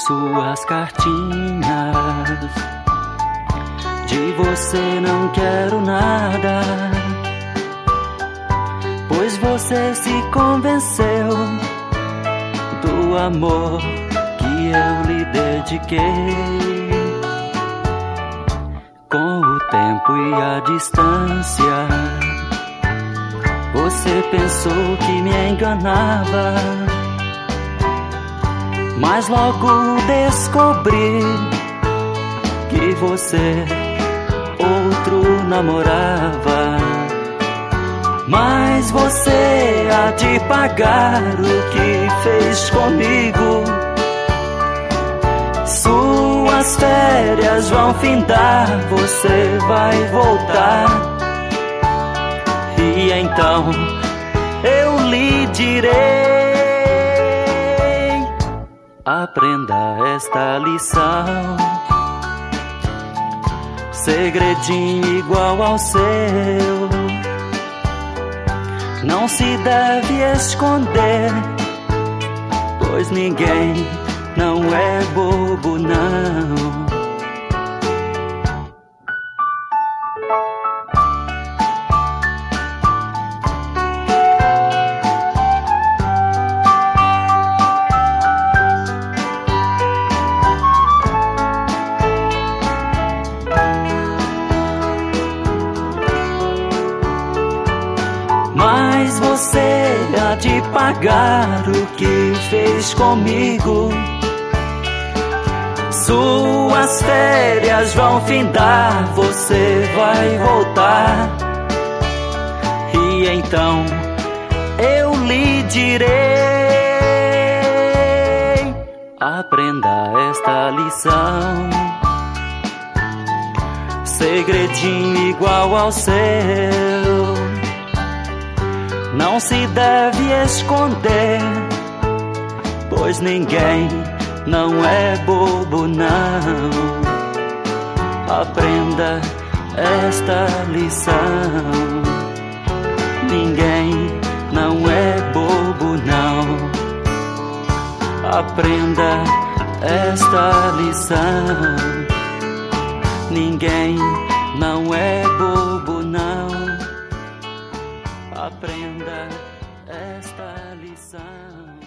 suas cartinhas. De você não quero nada, pois você se convenceu do amor que eu lhe dediquei. Com o tempo e a distância, você pensou que me enganava, mas logo descobri que você outro namorava. Mas você há de pagar o que fez comigo. Suas férias vão findar, você vai voltar, e então eu lhe direi: aprenda esta lição. Segredinho igual ao seu não se deve esconder, pois ninguém não é bobo, não. Mas você há de pagar o que fez comigo. Suas férias vão findar, você vai voltar, e então eu lhe direi: aprenda esta lição. Segredinho igual ao seu não se deve esconder, pois ninguém não é bobo, não. Aprenda esta lição. Ninguém não é bobo, não. Aprenda esta lição. Ninguém não é bobo, não. Aprenda esta lição.